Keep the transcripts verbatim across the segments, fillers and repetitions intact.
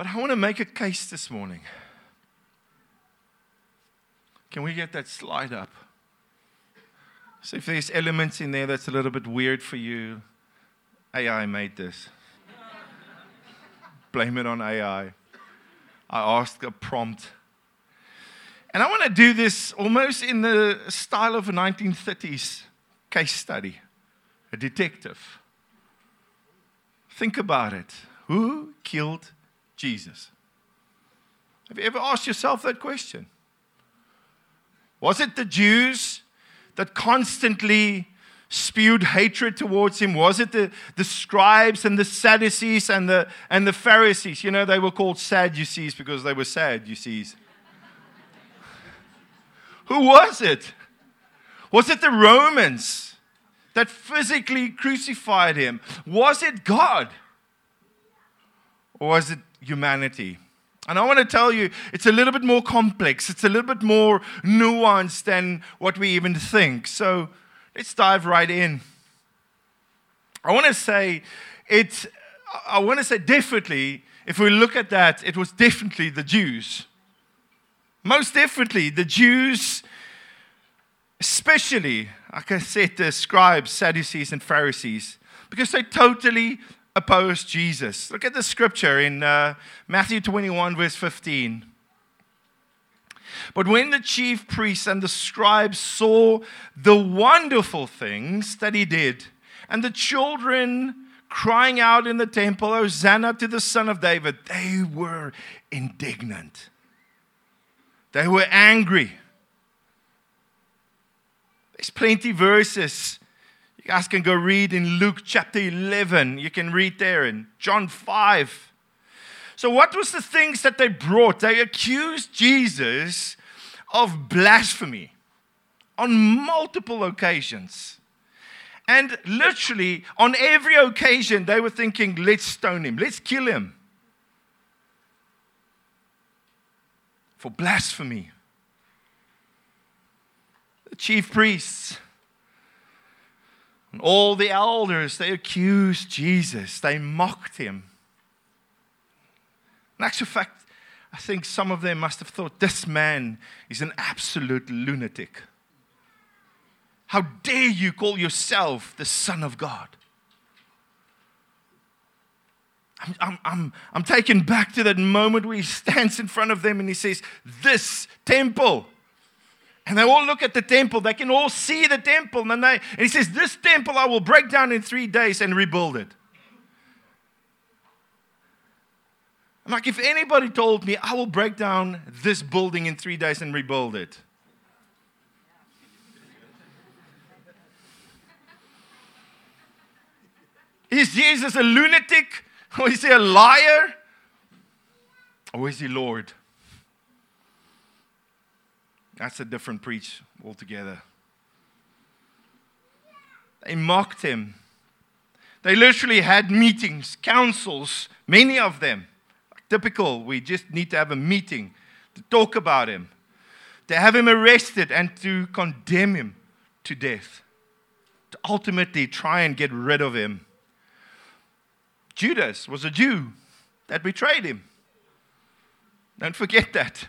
But I want to make a case this morning. Can we get that slide up? So if there's elements in there that's a little bit weird for you, A I made this. Blame it on A I. I asked a prompt. And I want to do this almost in the style of a nineteen thirties case study. A detective. Think about it. Who killed Jesus? Have you ever asked yourself that question? Was it the Jews that constantly spewed hatred towards him? Was it the, the scribes and the Sadducees and the, and the Pharisees? You know, they were called Sadducees because they were sad, you see. Who was it? Was it the Romans that physically crucified him? Was it God? Or was it humanity? And I want to tell you, it's a little bit more complex. It's a little bit more nuanced than what we even think. So let's dive right in. I want to say, it. I want to say definitely, if we look at that, it was definitely the Jews. Most definitely, the Jews, especially, like I said, the scribes, Sadducees, and Pharisees, because they totally opposed Jesus. Look at the scripture in uh, Matthew twenty-one, verse fifteen. But when the chief priests and the scribes saw the wonderful things that he did, and the children crying out in the temple, Hosanna to the Son of David, they were indignant. They were angry. There's plenty of verses. You guys can go read in Luke chapter eleven. You can read there in John five. So what was the things that they brought? They accused Jesus of blasphemy on multiple occasions. And literally, on every occasion, they were thinking, let's stone him, let's kill him. For blasphemy. The chief priests and all the elders, they accused Jesus. They mocked him. In actual fact, I think some of them must have thought, this man is an absolute lunatic. How dare you call yourself the Son of God? I'm, I'm, I'm, I'm taken back to that moment where he stands in front of them and he says, this temple. And they all look at the temple. They can all see the temple. And, they, and he says, this temple I will break down in three days and rebuild it. I'm like, if anybody told me I will break down this building in three days and rebuild it. Is Jesus a lunatic? Or is he a liar? Or is he Lord? That's a different preach altogether. They mocked him. They literally had meetings, councils, many of them. Typical, we just need to have a meeting to talk about him, to have him arrested and to condemn him to death, to ultimately try and get rid of him. Judas was a Jew that betrayed him. Don't forget that.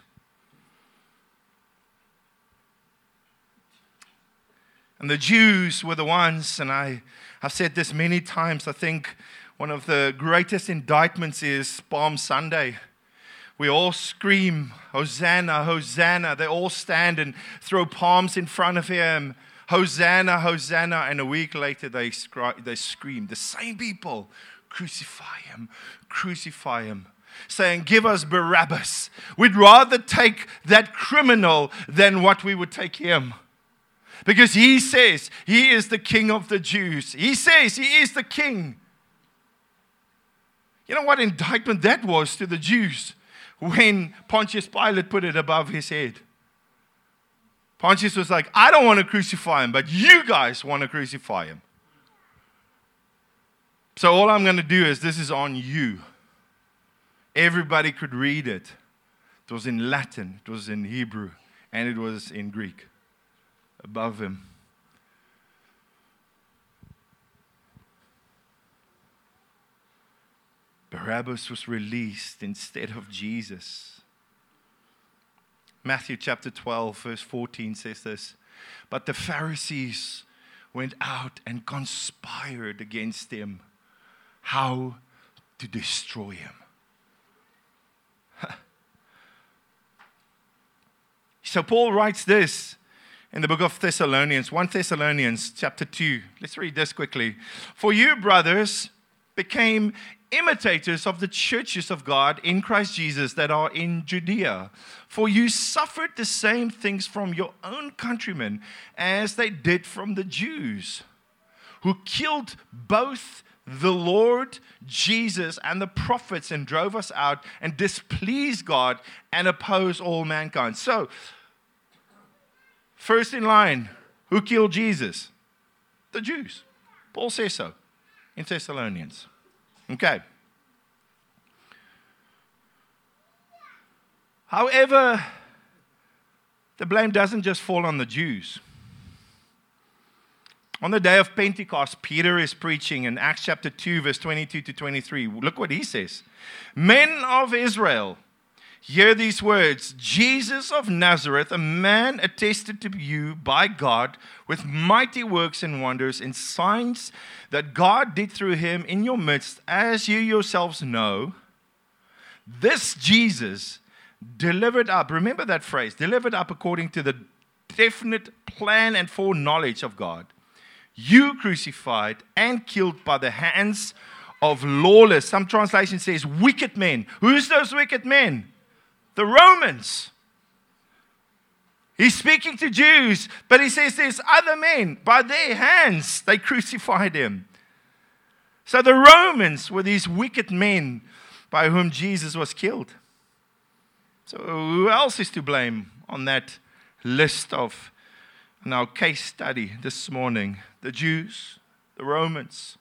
And the Jews were the ones, and I have said this many times, I think one of the greatest indictments is Palm Sunday. We all scream, Hosanna, Hosanna. They all stand and throw palms in front of him. Hosanna, Hosanna. And a week later they, scri- they scream. The same people, crucify him, crucify him. Saying, give us Barabbas. We'd rather take that criminal than what we would take him. Because he says he is the king of the Jews. He says he is the king. You know what indictment that was to the Jews when Pontius Pilate put it above his head? Pontius was like, I don't want to crucify him, but you guys want to crucify him. So all I'm going to do is, this is on you. Everybody could read it. It was in Latin, it was in Hebrew, and it was in Greek. Above him. Barabbas was released instead of Jesus. Matthew chapter twelve, verse fourteen says this, but the Pharisees went out and conspired against him, how to destroy him. So Paul writes this in the book of Thessalonians, First Thessalonians chapter two. Let's read this quickly. For you, brothers, became imitators of the churches of God in Christ Jesus that are in Judea. For you suffered the same things from your own countrymen as they did from the Jews, who killed both the Lord Jesus and the prophets and drove us out and displeased God and opposed all mankind. So, first in line, who killed Jesus? The Jews. Paul says so in Thessalonians. Okay. However, the blame doesn't just fall on the Jews. On the day of Pentecost, Peter is preaching in Acts chapter two, verse twenty-two to twenty-three. Look what he says. Men of Israel, hear these words. Jesus of Nazareth, a man attested to you by God with mighty works and wonders and signs that God did through him in your midst, as you yourselves know. This Jesus delivered up, remember that phrase, delivered up according to the definite plan and foreknowledge of God. You crucified and killed by the hands of lawless, some translation says wicked men. Who's those wicked men? The Romans. He's speaking to Jews, but he says there's other men. By their hands, they crucified him. So the Romans were these wicked men by whom Jesus was killed. So who else is to blame on that list of in our case study this morning? The Jews, the Romans.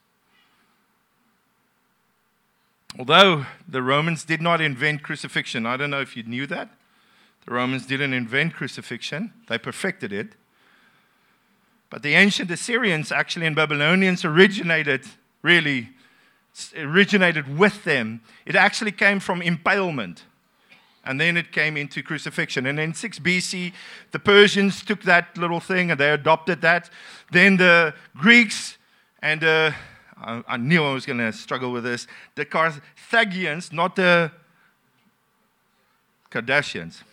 Although the Romans did not invent crucifixion, I don't know if you knew that. The Romans didn't invent crucifixion, they perfected it. But the ancient Assyrians actually and Babylonians originated, really, originated with them. It actually came from impalement. And then it came into crucifixion. And in six B C, the Persians took that little thing and they adopted that. Then the Greeks and uh, I, I knew I was going to struggle with this. The Carthaginians, not the Kardashians.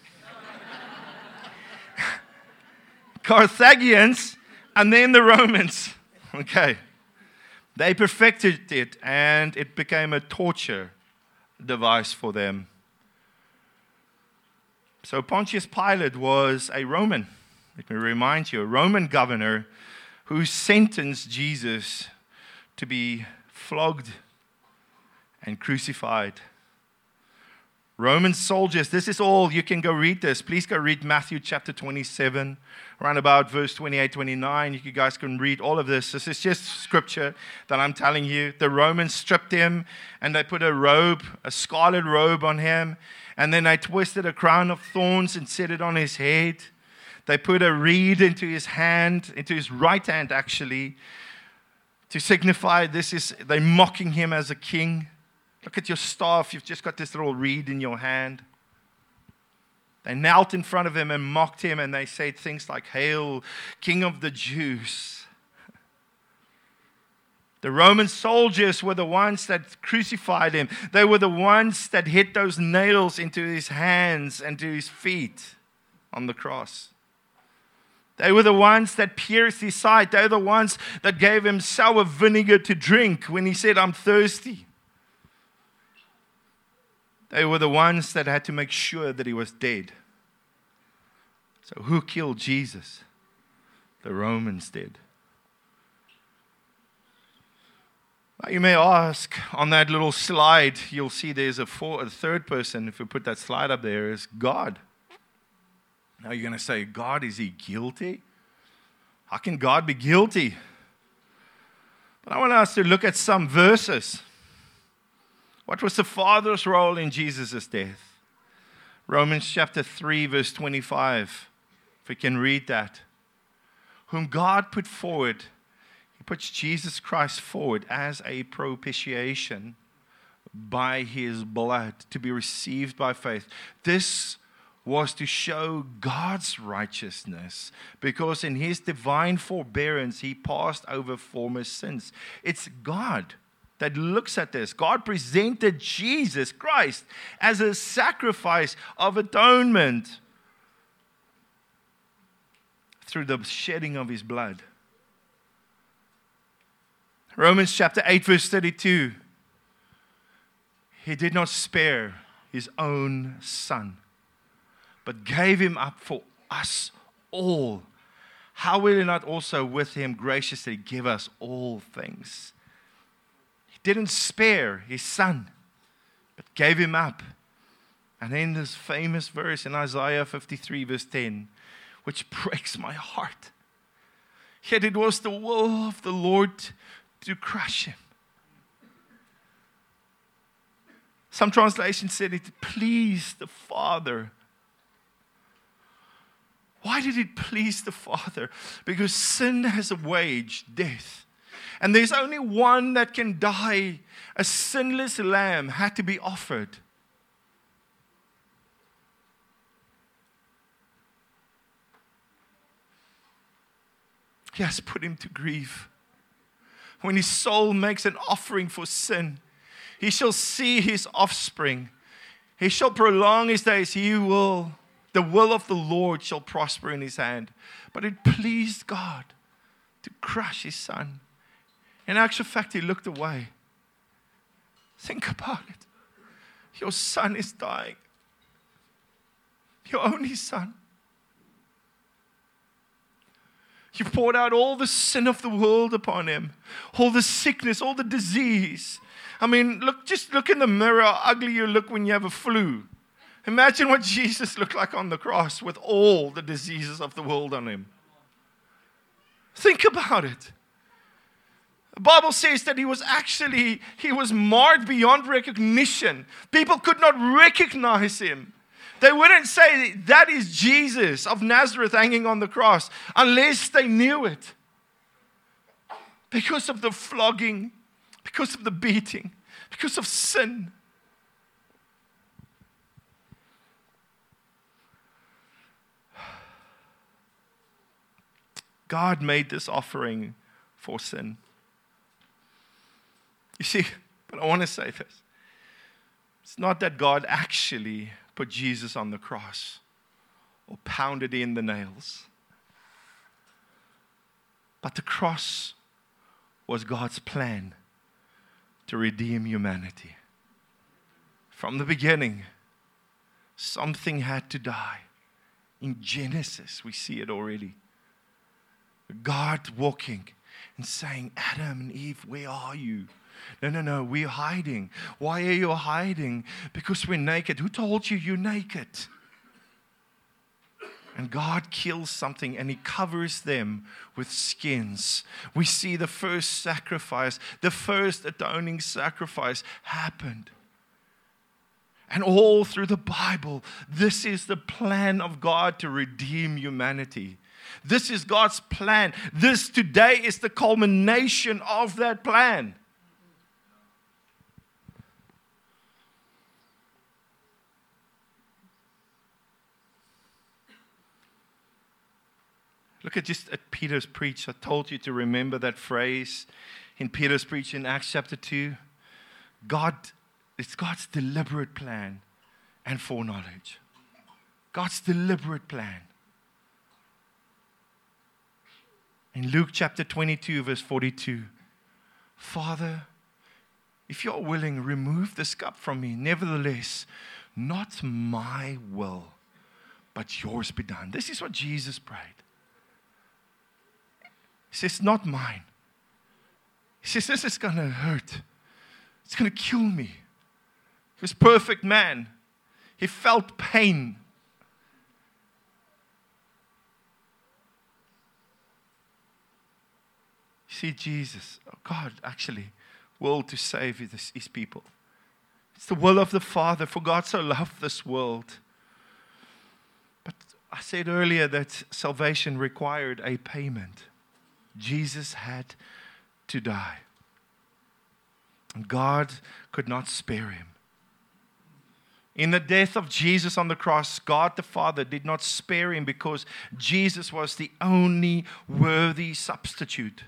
Carthaginians and then the Romans. Okay. They perfected it and it became a torture device for them. So Pontius Pilate was a Roman. Let me remind you, a Roman governor who sentenced Jesus to be flogged and crucified. Roman soldiers, this is all, you can go read this. Please go read Matthew chapter twenty-seven, around about verse twenty-eight, twenty-nine. You guys can read all of this. This is just scripture that I'm telling you. The Romans stripped him and they put a robe, a scarlet robe on him. And then they twisted a crown of thorns and set it on his head. They put a reed into his hand, into his right hand actually, to signify this is, they're mocking him as a king. Look at your staff, you've just got this little reed in your hand. They knelt in front of him and mocked him and they said things like, "Hail, King of the Jews." The Roman soldiers were the ones that crucified him. They were the ones that hit those nails into his hands and to his feet on the cross. They were the ones that pierced his side. They were the ones that gave him sour vinegar to drink when he said, "I'm thirsty." They were the ones that had to make sure that he was dead. So who killed Jesus? The Romans did. Now you may ask, on that little slide, you'll see there's a, four, a third person. If we put that slide up there, is God. Now you're going to say, God, is he guilty? How can God be guilty? But I want us to look at some verses. What was the Father's role in Jesus' death? Romans chapter three, verse twenty-five. If we can read that. Whom God put forward, he puts Jesus Christ forward as a propitiation by his blood to be received by faith. This was to show God's righteousness, because in his divine forbearance, he passed over former sins. It's God that looks at this. God presented Jesus Christ as a sacrifice of atonement through the shedding of his blood. Romans chapter eight, verse thirty-two. He did not spare his own son, but gave him up for us all. How will he not also with him graciously give us all things? He didn't spare his son, but gave him up. And in this famous verse in Isaiah fifty-three, verse ten, which breaks my heart. Yet it was the will of the Lord to crush him. Some translations said it pleased the Father. Why did it please the Father? Because sin has a wage, death. And there's only one that can die. A sinless lamb had to be offered. He has put him to grief. When his soul makes an offering for sin, he shall see his offspring. He shall prolong his days. He will, the will of the Lord shall prosper in his hand. But it pleased God to crush his son. In actual fact, he looked away. Think about it. Your son is dying. Your only son. You poured out all the sin of the world upon him. All the sickness, all the disease. I mean, look, just look in the mirror how ugly you look when you have a flu. Imagine what Jesus looked like on the cross with all the diseases of the world on him. Think about it. The Bible says that he was actually, he was marred beyond recognition. People could not recognize him. They wouldn't say that is Jesus of Nazareth hanging on the cross unless they knew it. Because of the flogging, because of the beating, because of sin. God made this offering for sin. You see, but I want to say this. It's not that God actually put Jesus on the cross or pounded in the nails. But the cross was God's plan to redeem humanity. From the beginning, something had to die. In Genesis, we see it already. God walking and saying, Adam and Eve, where are you? No, no, no, we're hiding. Why are you hiding? Because we're naked. Who told you you're naked? And God kills something and he covers them with skins. We see the first sacrifice, the first atoning sacrifice happened. And all through the Bible, this is the plan of God to redeem humanity. This is God's plan. This today is the culmination of that plan. Look at just at Peter's preach. I told you to remember that phrase in Peter's preach in Acts chapter two. God, it's God's deliberate plan and foreknowledge. God's deliberate plan. In Luke chapter twenty-two, verse forty-two. Father, if you're willing, remove this cup from me. Nevertheless, not my will, but yours be done. This is what Jesus prayed. He says, not mine. He says, this is going to hurt. It's going to kill me. He was a perfect man. He felt pain. You see, Jesus, oh God, actually willed to save his, his people. It's the will of the Father, for God so loved this world. But I said earlier that salvation required a payment. Jesus had to die. God could not spare him. In the death of Jesus on the cross, God the Father did not spare him because Jesus was the only worthy substitute.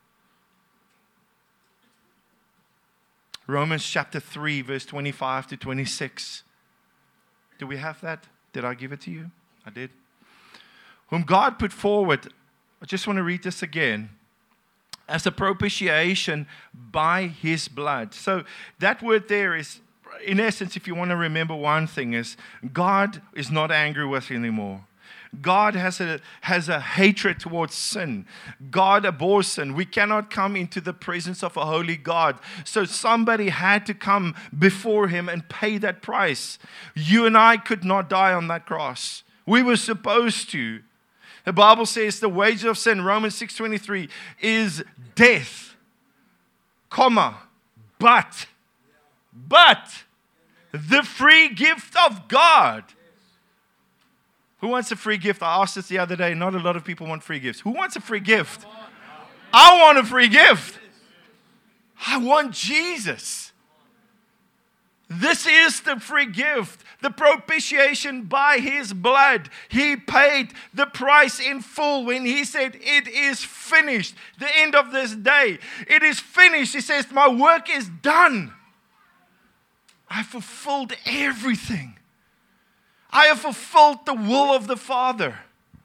Romans chapter three, verse twenty-five to twenty-six. Do we have that? Did I give it to you? I did. Whom God put forward, I just want to read this again, as a propitiation by his blood. So that word there is, in essence, if you want to remember one thing, is God is not angry with you anymore. God has a, has a hatred towards sin. God abhors sin. We cannot come into the presence of a holy God. So somebody had to come before him and pay that price. You and I could not die on that cross. We were supposed to. The Bible says the wages of sin, Romans six twenty-three, is death, comma, but, but, the free gift of God. Who wants a free gift? I asked this the other day. Not a lot of people want free gifts. Who wants a free gift? I want a free gift. I want Jesus. This is the free gift. The propitiation by his blood. He paid the price in full when he said, it is finished. The end of this day. It is finished. He says, my work is done. I fulfilled everything. I have fulfilled the will of the Father.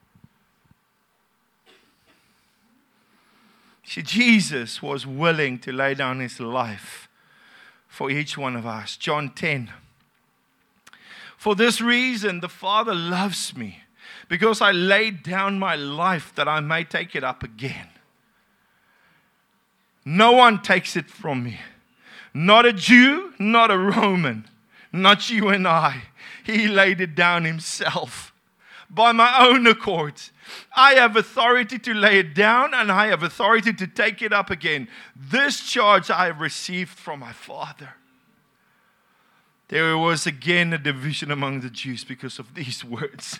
See, Jesus was willing to lay down his life for each one of us. John ten. For this reason, the Father loves me, because I laid down my life that I may take it up again. No one takes it from me. Not a Jew, not a Roman, not you and I. He laid it down himself by my own accord. I have authority to lay it down, and I have authority to take it up again. This charge I have received from my Father. There was again a division among the Jews because of these words.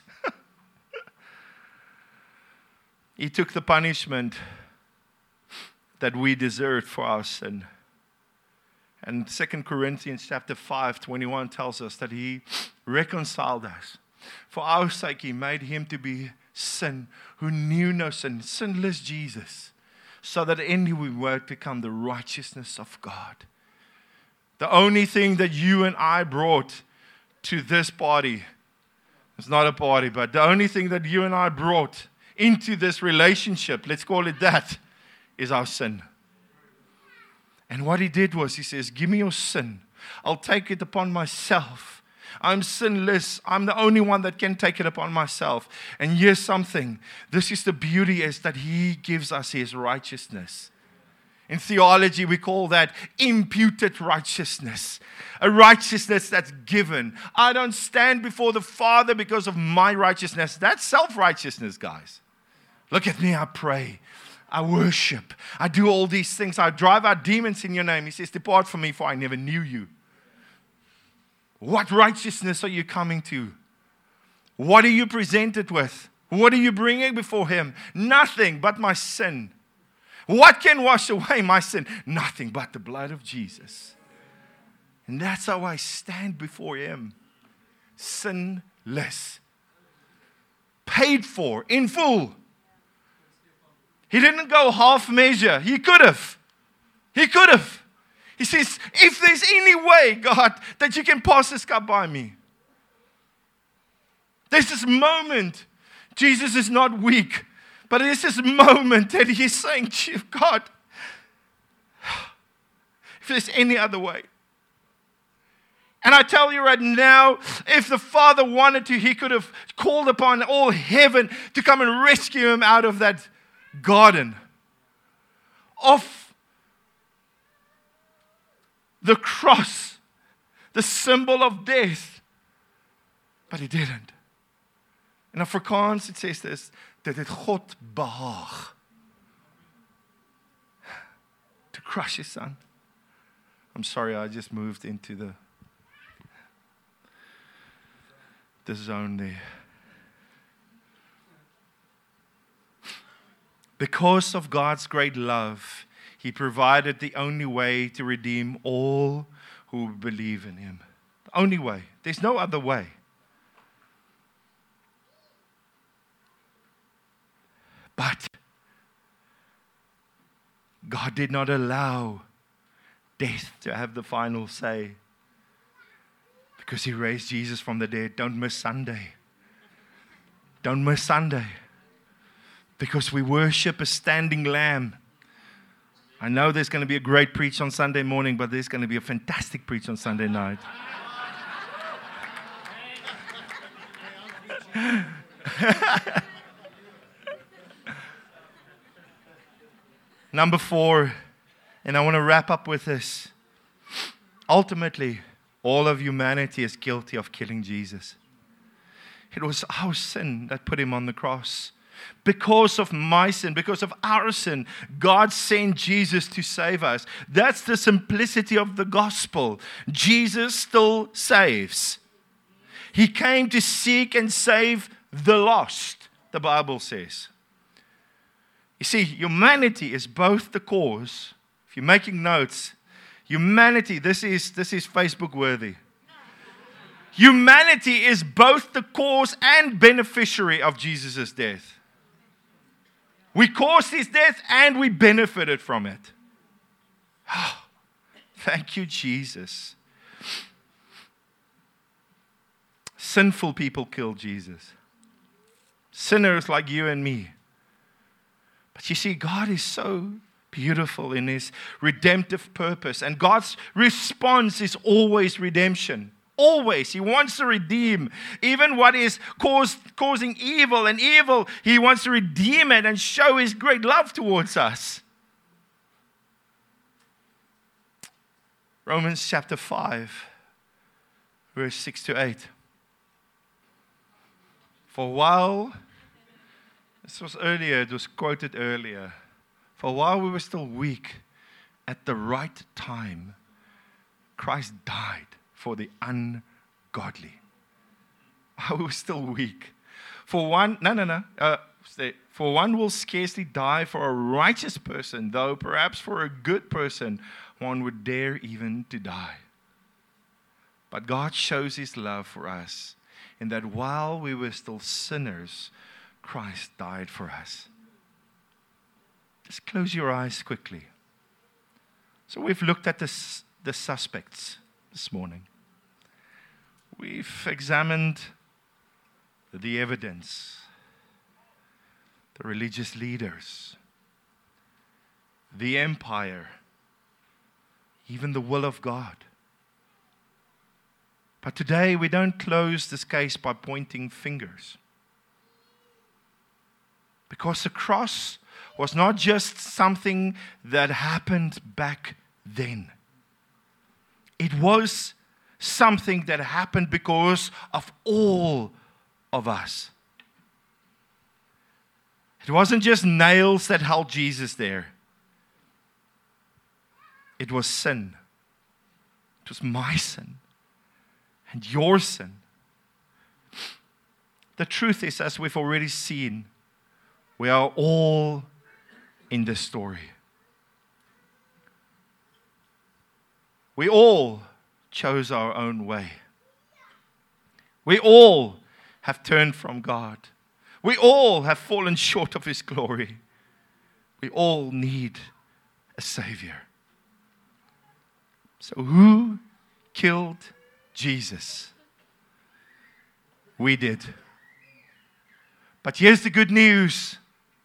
He took the punishment that we deserved for our sin. And Second Corinthians chapter five, twenty-one tells us that he reconciled us. For our sake, he made him to be sin who knew no sin, sinless Jesus, so that in him we might become the righteousness of God. The only thing that you and I brought to this party, it's not a party, but the only thing that you and I brought into this relationship, let's call it that, is our sin. And what he did was, he says, give me your sin. I'll take it upon myself. I'm sinless. I'm the only one that can take it upon myself. And here's something. This is the beauty, is that he gives us his righteousness. In theology, we call that imputed righteousness. A righteousness that's given. I don't stand before the Father because of my righteousness. That's self-righteousness, guys. Look at me, I pray. I worship. I do all these things. I drive out demons in your name. He says, depart from me, for I never knew you. What righteousness are you coming to? What are you presented with? What are you bringing before him? Nothing but my sin. What can wash away my sin? Nothing but the blood of Jesus. And that's how I stand before him. Sinless. Paid for in full. He didn't go half measure. He could have. He could have. He says, if there's any way, God, that you can pass this cup by me. There's this moment. Jesus is not weak. But there's this moment that he's saying, God, if there's any other way. And I tell you right now, if the Father wanted to, he could have called upon all heaven to come and rescue him out of that garden of the cross, the symbol of death. But he didn't. In Afrikaans, it says this, that het God behaag to crush his son. I'm sorry, I just moved into the, the zone there. Because of God's great love, He provided the only way to redeem all who believe in Him. The only way. There's no other way. But God did not allow death to have the final say, because He raised Jesus from the dead. Don't miss Sunday. Don't miss Sunday. Because we worship a standing lamb. I know there's going to be a great preach on Sunday morning, but there's going to be a fantastic preach on Sunday night. Number four, and I want to wrap up with this. Ultimately, all of humanity is guilty of killing Jesus. It was our sin that put Him on the cross. Because of my sin, because of our sin, God sent Jesus to save us. That's the simplicity of the gospel. Jesus still saves. He came to seek and save the lost, the Bible says. You see, humanity is both the cause. If you're making notes, humanity, this is, this is Facebook worthy. Humanity is both the cause and beneficiary of Jesus' death. We caused His death and we benefited from it. Oh, thank you, Jesus. Sinful people killed Jesus. Sinners like you and me. But you see, God is so beautiful in His redemptive purpose. And God's response is always redemption. Always. He wants to redeem even what is caused, causing evil and evil. He wants to redeem it and show His great love towards us. Romans chapter five, verse six to eight. For a while, this was earlier, it was quoted earlier. For a while we were still weak, at the right time, Christ died for the ungodly. I was still weak. For one, no, no, no. Uh, for one will scarcely die for a righteous person, though perhaps for a good person one would dare even to die. But God shows His love for us in that while we were still sinners, Christ died for us. Just close your eyes quickly. So we've looked at the, the suspects this morning. We've examined the evidence, the religious leaders, the empire, even the will of God. But today we don't close this case by pointing fingers. Because the cross was not just something that happened back then. It was something that happened because of all of us. It wasn't just nails that held Jesus there. It was sin. It was my sin and your sin. The truth is, as we've already seen, we are all in this story. We all chose our own way. We all have turned from God. We all have fallen short of His glory. We all need a Savior. So who killed Jesus? We did. But here's the good news.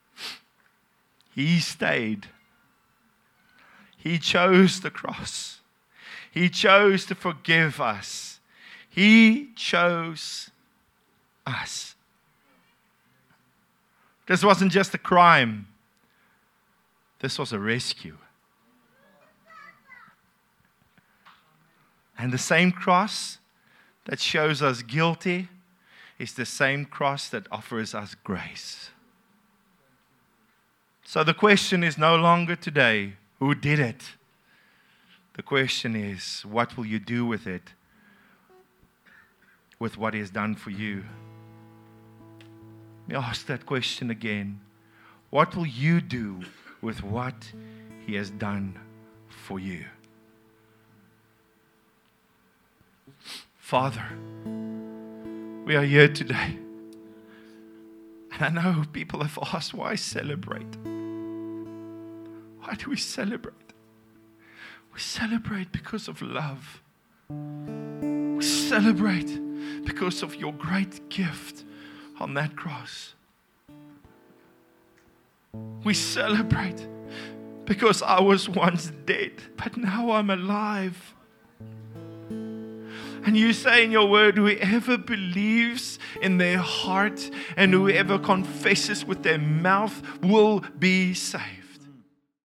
He stayed. He chose the cross. He chose to forgive us. He chose us. This wasn't just a crime. This was a rescue. And the same cross that shows us guilty is the same cross that offers us grace. So the question is no longer today, who did it? The question is, what will you do with it? With what He has done for you? Let me ask that question again. What will you do with what He has done for you. Father, we are here today. And I know people have asked, why celebrate? Why do we celebrate? We celebrate because of love. We celebrate because of your great gift on that cross. We celebrate because I was once dead, but now I'm alive. And you say in your word, whoever believes in their heart and whoever confesses with their mouth will be saved.